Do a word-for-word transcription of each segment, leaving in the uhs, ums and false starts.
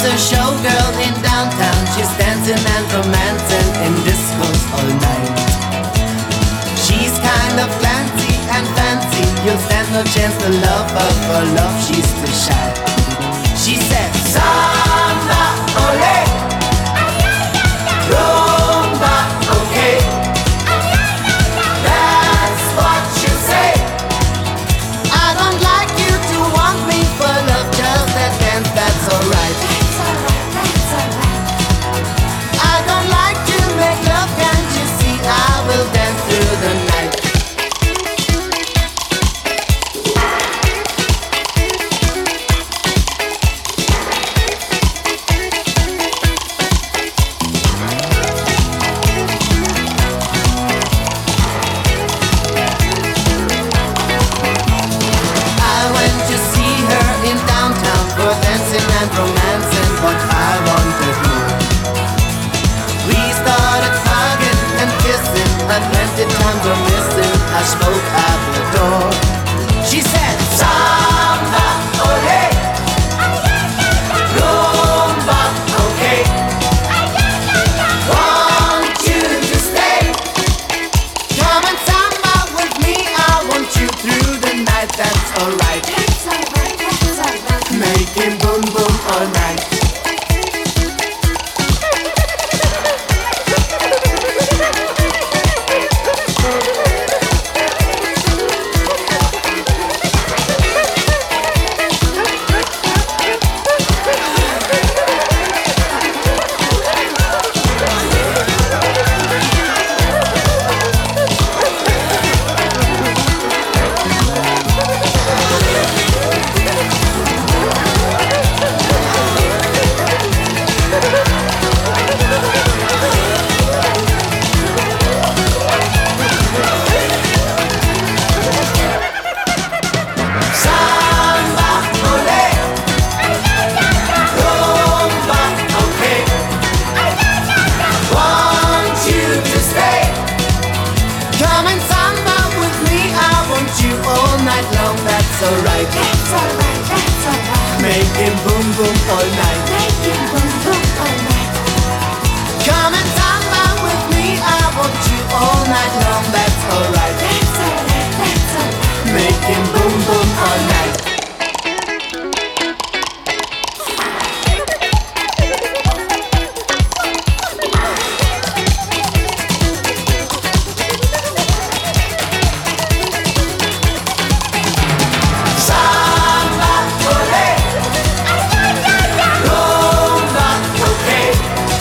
a showgirl in downtown. She's dancing and romancing in discos all night. She's kind of glancy and fancy. You'll stand no chance to love her, for love she's too shy. She said, Samba, ole, rumba, okay. That's what you say. I don't like you to want me for love, just that dance, that's alright. That's alright, that's alright. I don't like to make love, can't you see? I will dance through the night. I went to see her in downtown for dancing and romancing, but I wanted more. We started hugging and kissing, and plenty times were missing. I spoke out the door. She said, Samba, ole, rumba, okay. Want you to stay. Come and samba with me. I want you through the night. That's alright. That's alright, that's alright. Making boom boom all night. Samba, ole, rumba, okay. Want you to stay. Come and samba with me. I want you all night long. That's alright. That's alright, that's alright. Making boom boom all night. Making boom boom all night. Come and samba with me. I want you all night long. That's alright. That's alright, that's alright. Making boom boom all night. Samba, ole, rumba, okay.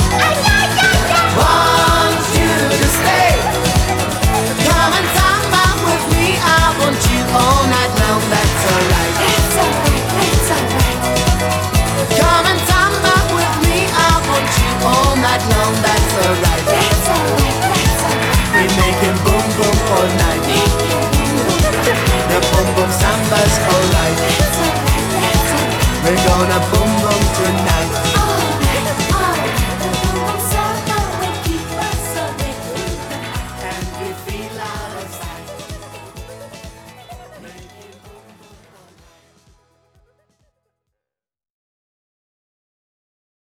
Want you to stay. Come and samba with me. I want you all night long. That's alright. That's alright, that's alright. Come and samba with me. I want you all night long. That's alright. That's alright, that's alright. We making boom boom all night.